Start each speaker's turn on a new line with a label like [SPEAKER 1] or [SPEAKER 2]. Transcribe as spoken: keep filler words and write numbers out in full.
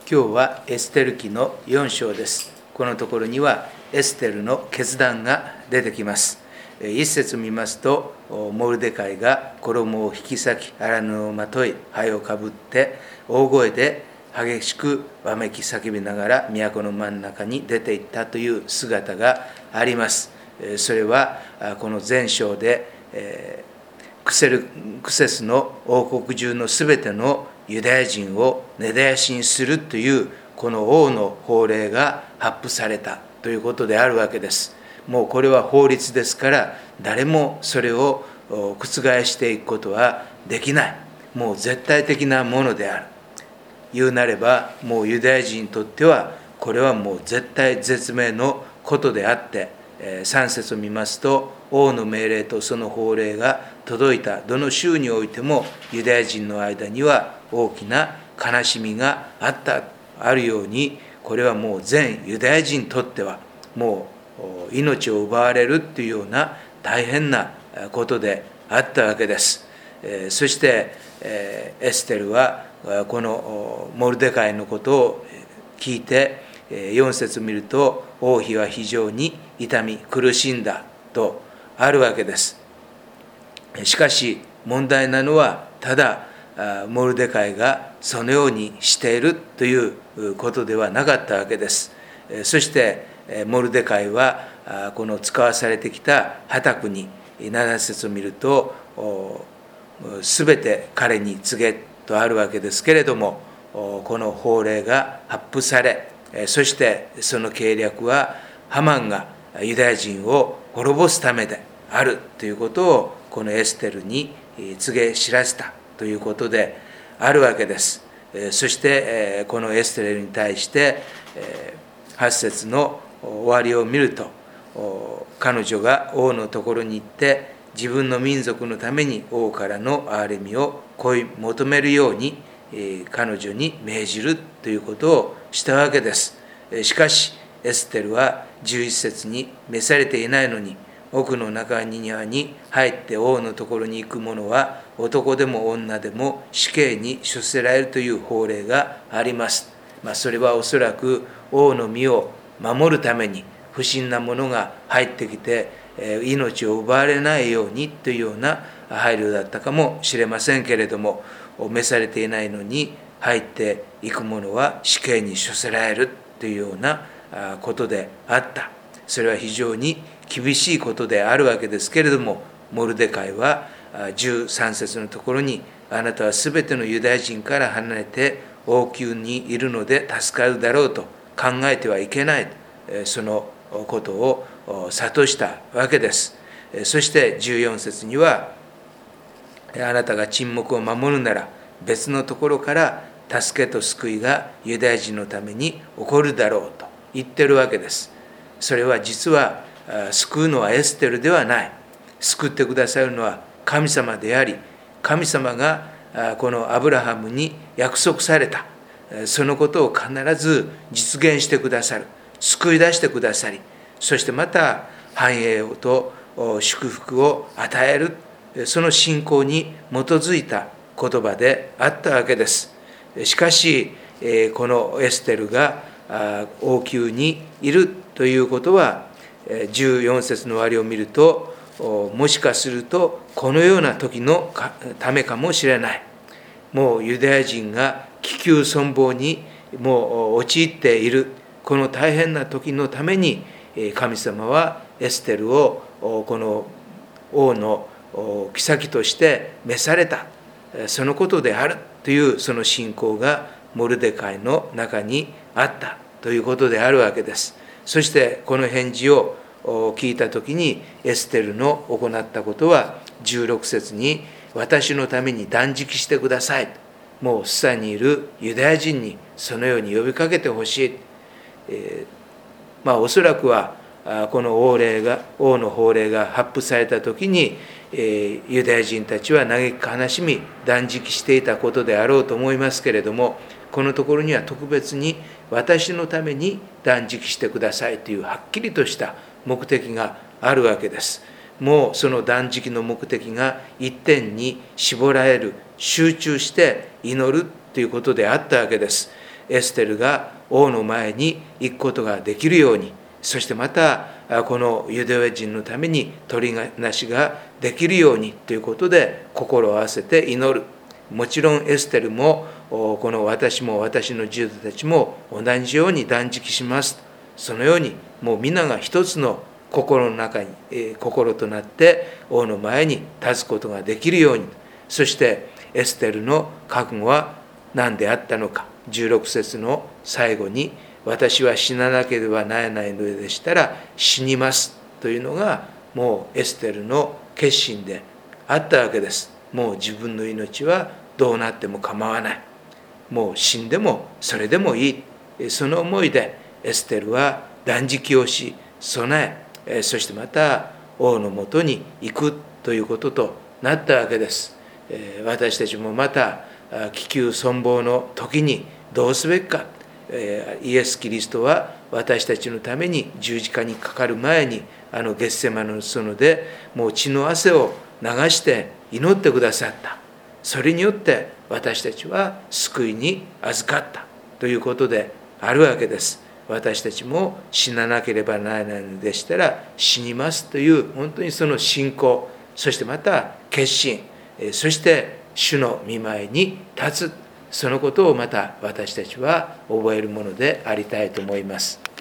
[SPEAKER 1] 今日はエステル記のよん章です。このところにはエステルの決断が出てきます。一節見ますと、モルデカイが衣を引き裂き、荒布をまとい、灰をかぶって、大声で激しくわめき叫びながら都の真ん中に出ていったという姿があります。それはこの前章で、クセルクセスの王国中のすべてのユダヤ人を根絶やしにするというこの王の法令が発布されたということであるわけです。もうこれは法律ですから誰もそれを覆していくことはできない。もう絶対的なものである。言うなればもうユダヤ人にとってはこれはもう絶対絶命のことであって、さん節を見ますと、王の命令とその法令が届いたどの州においてもユダヤ人の間には大きな悲しみがあったあるように、これはもう全ユダヤ人にとってはもう命を奪われるというような大変なことであったわけです。そしてエステルはこのモルデカイのことを聞いて、よん節を見ると、王妃は非常に痛み苦しんだとあるわけです。しかし問題なのは、ただモルデカイがそのようにしているということではなかったわけです。そしてモルデカイはこの使わされてきたハタクになな節を見ると、すべて彼に告げとあるわけですけれども、この法令が発布され、そしてその計略はハマンがユダヤ人を滅ぼすためであるということをこのエステルに告げ知らせたということであるわけです。そしてこのエステルに対してはち節の終わりを見ると、彼女が王のところに行って自分の民族のために王からの憐れみを恋い求めるように彼女に命じるということをしたわけです。しかしエステルはじゅういち節に召されていないのに、奥の中庭に入って王のところに行く者は男でも女でも死刑に処せられるという法令があります。まあ、それはおそらく王の身を守るために不審な者が入ってきて命を奪われないようにというような配慮だったかもしれませんけれども、召されていないのに入っていく者は死刑に処せられるというようなことであった。それは非常に厳しいことであるわけですけれども、モルデカイはじゅうさん節のところに、あなたはすべてのユダヤ人から離れて王宮にいるので助かるだろうと考えてはいけない、そのことを諭したわけです。そしてじゅうよん節には、あなたが沈黙を守るなら別のところから助けと救いがユダヤ人のために起こるだろうと言ってるわけです。それは実は救うのはエステルではない。救ってくださるのは神様であり、神様がこのアブラハムに約束されたそのことを必ず実現してくださる、救い出してくださり、そしてまた繁栄と祝福を与える、その信仰に基づいた言葉であったわけです。しかしこのエステルが王宮にいるということは、じゅうよん節の終わりを見ると、もしかするとこのような時のためかもしれない。もうユダヤ人が危急存亡にもう陥っているこの大変な時のために、神様はエステルをこの王の妃として召された、そのことであるというその信仰がモルデカイの中にあったということであるわけです。そしてこの返事を聞いたときに、エステルの行ったことはじゅうろく節に、私のために断食してください、もうスサにいるユダヤ人にそのように呼びかけてほしい。えー、まあおそらくはこの王令が王の法令が発布されたときに、えー、ユダヤ人たちは嘆き悲しみ断食していたことであろうと思いますけれども、このところには特別に私のために断食してくださいというはっきりとした目的があるわけです。もうその断食の目的が一点に絞られる、集中して祈るということであったわけです。 エステルが王の前に行くことができるように、そしてまたこのユダヤ人のために取りなしができるようにということで心を合わせて祈る。もちろんエステルもこの私も私の従徒たちも同じように断食します。そのようにもう皆が一つの心の中に、えー、心となって王の前に立つことができるように。そしてエステルの覚悟は何であったのか。じゅうろく節の最後に、私は死ななければならないのでしたら死にますというのがもうエステルの決心であったわけです。もう自分の命はどうなっても構わない、もう死んでもそれでもいい、その思いでエステルは断食をし備え、そしてまた王のもとに行くということとなったわけです。私たちもまた危急存亡の時にどうすべきか。イエス・キリストは私たちのために十字架にかかる前にあのゲッセマネの園でもう血の汗を流して祈ってくださった。それによって私たちは救いに預かったということであるわけです。私たちも死ななければならないのでしたら死にますという本当にその信仰、そしてまた決心、そして主の御前に立つ、そのことをまた私たちは覚えるものでありたいと思います。